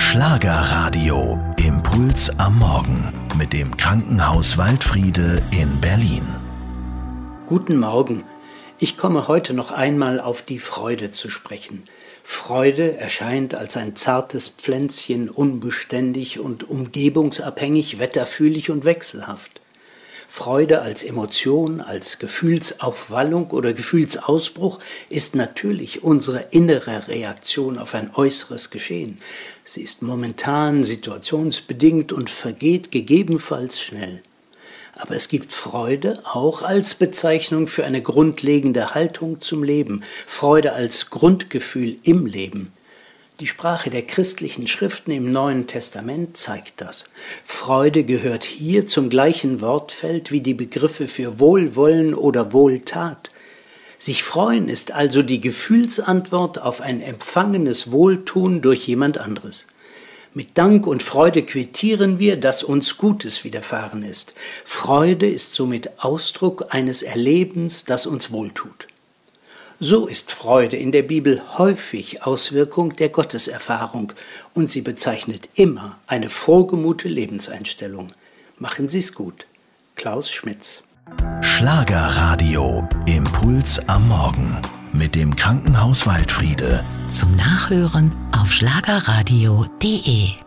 Schlagerradio. Impuls am Morgen mit dem Krankenhaus Waldfriede in Berlin. Guten Morgen. Ich komme heute noch einmal auf die Freude zu sprechen. Freude erscheint als ein zartes Pflänzchen, unbeständig und umgebungsabhängig, wetterfühlig und wechselhaft. Freude als Emotion, als Gefühlsaufwallung oder Gefühlsausbruch ist natürlich unsere innere Reaktion auf ein äußeres Geschehen. Sie ist momentan, situationsbedingt und vergeht gegebenenfalls schnell. Aber es gibt Freude auch als Bezeichnung für eine grundlegende Haltung zum Leben, Freude als Grundgefühl im Leben. Die Sprache der christlichen Schriften im Neuen Testament zeigt das. Freude gehört hier zum gleichen Wortfeld wie die Begriffe für Wohlwollen oder Wohltat. Sich freuen ist also die Gefühlsantwort auf ein empfangenes Wohltun durch jemand anderes. Mit Dank und Freude quittieren wir, dass uns Gutes widerfahren ist. Freude ist somit Ausdruck eines Erlebens, das uns wohltut. So ist Freude in der Bibel häufig Auswirkung der Gotteserfahrung und sie bezeichnet immer eine frohgemute Lebenseinstellung. Machen Sie es gut. Klaus Schmitz. Schlagerradio. Impuls am Morgen mit dem Krankenhaus Waldfriede. Zum Nachhören auf schlagerradio.de.